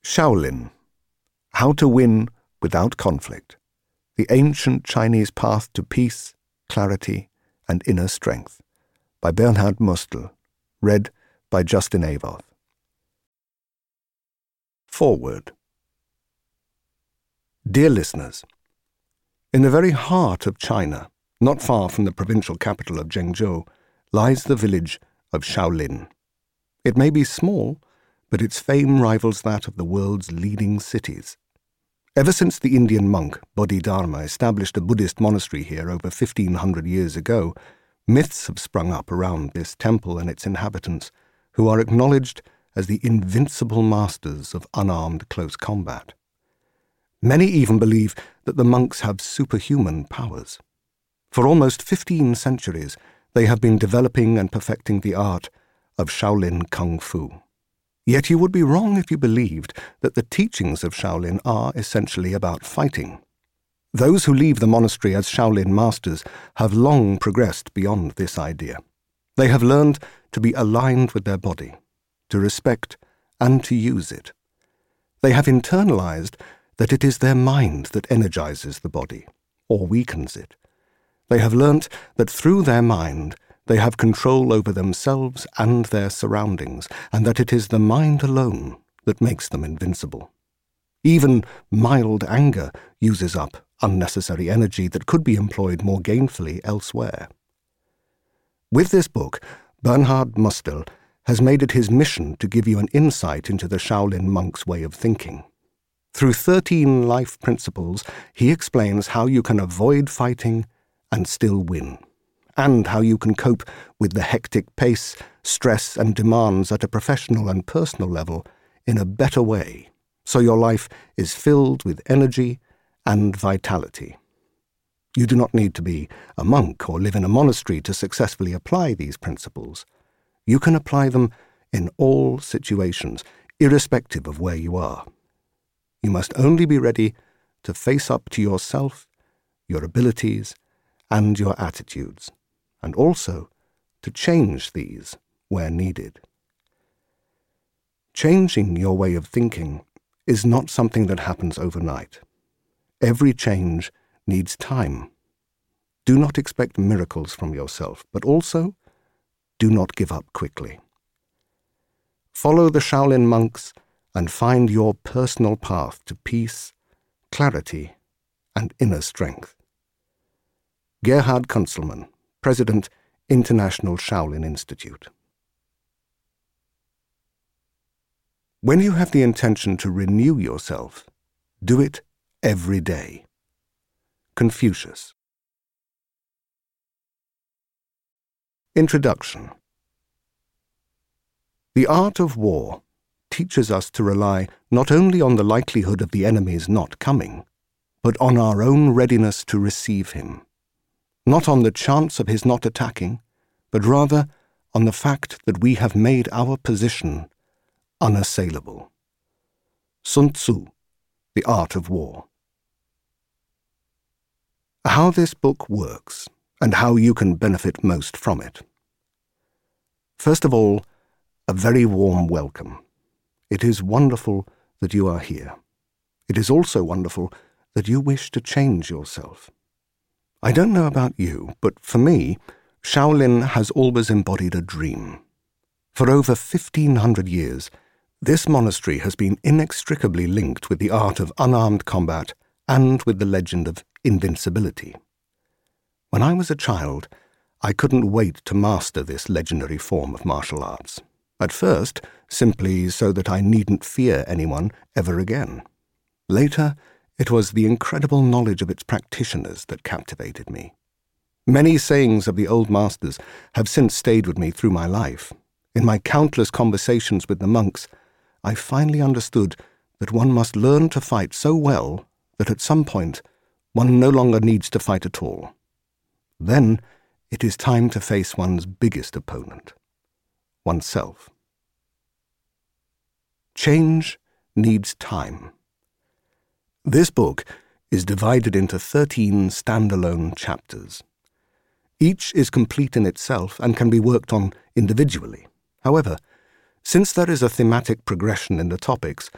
Shaolin: How to Win Without Conflict. The Ancient Chinese Path to Peace, Clarity, and Inner Strength, by Bernhard Mustel, read by Justin Avoth. Foreword. Dear listeners, in the very heart of China, not far from the provincial capital of Zhengzhou, lies the village of Shaolin. It may be small, but its fame rivals that of the world's leading cities. Ever since the Indian monk Bodhidharma established a Buddhist monastery here over 1,500 years ago, myths have sprung up around this temple and its inhabitants, who are acknowledged as the invincible masters of unarmed close combat. Many even believe that the monks have superhuman powers. For almost 15 centuries, they have been developing and perfecting the art of Shaolin Kung Fu. Yet you would be wrong if you believed that the teachings of Shaolin are essentially about fighting. Those who leave the monastery as Shaolin masters have long progressed beyond this idea. They have learned to be aligned with their body, to respect and to use it. They have internalized that it is their mind that energizes the body, or weakens it. They have learnt that through their mind they have control over themselves and their surroundings, and that it is the mind alone that makes them invincible. Even mild anger uses up unnecessary energy that could be employed more gainfully elsewhere. With this book, Bernhard Mustel has made it his mission to give you an insight into the Shaolin monk's way of thinking. Through 13 life principles, he explains how you can avoid fighting and still win, and how you can cope with the hectic pace, stress, and demands at a professional and personal level in a better way, so your life is filled with energy and vitality. You do not need to be a monk or live in a monastery to successfully apply these principles. You can apply them in all situations, irrespective of where you are. You must only be ready to face up to yourself, your abilities, and your attitudes, and also to change these where needed. Changing your way of thinking is not something that happens overnight. Every change needs time. Do not expect miracles from yourself, but also do not give up quickly. Follow the Shaolin monks and find your personal path to peace, clarity, and inner strength. Gerhard Kunzelmann, President, International Shaolin Institute. When you have the intention to renew yourself, do it every day. Confucius. Introduction. The art of war teaches us to rely not only on the likelihood of the enemy's not coming, but on our own readiness to receive him. Not on the chance of his not attacking, but rather on the fact that we have made our position unassailable. Sun Tzu, The Art of War. How this book works, and how you can benefit most from it. First of all, a very warm welcome. It is wonderful that you are here. It is also wonderful that you wish to change yourself. I don't know about you, but for me, Shaolin has always embodied a dream. For over 1,500 years, this monastery has been inextricably linked with the art of unarmed combat and with the legend of invincibility. When I was a child, I couldn't wait to master this legendary form of martial arts. At first, simply so that I needn't fear anyone ever again. Later, it was the incredible knowledge of its practitioners that captivated me. Many sayings of the old masters have since stayed with me through my life. In my countless conversations with the monks, I finally understood that one must learn to fight so well that at some point one no longer needs to fight at all. Then it is time to face one's biggest opponent, oneself. Change needs time. This book is divided into 13 standalone chapters. Each is complete in itself and can be worked on individually. However, since there is a thematic progression in the topics,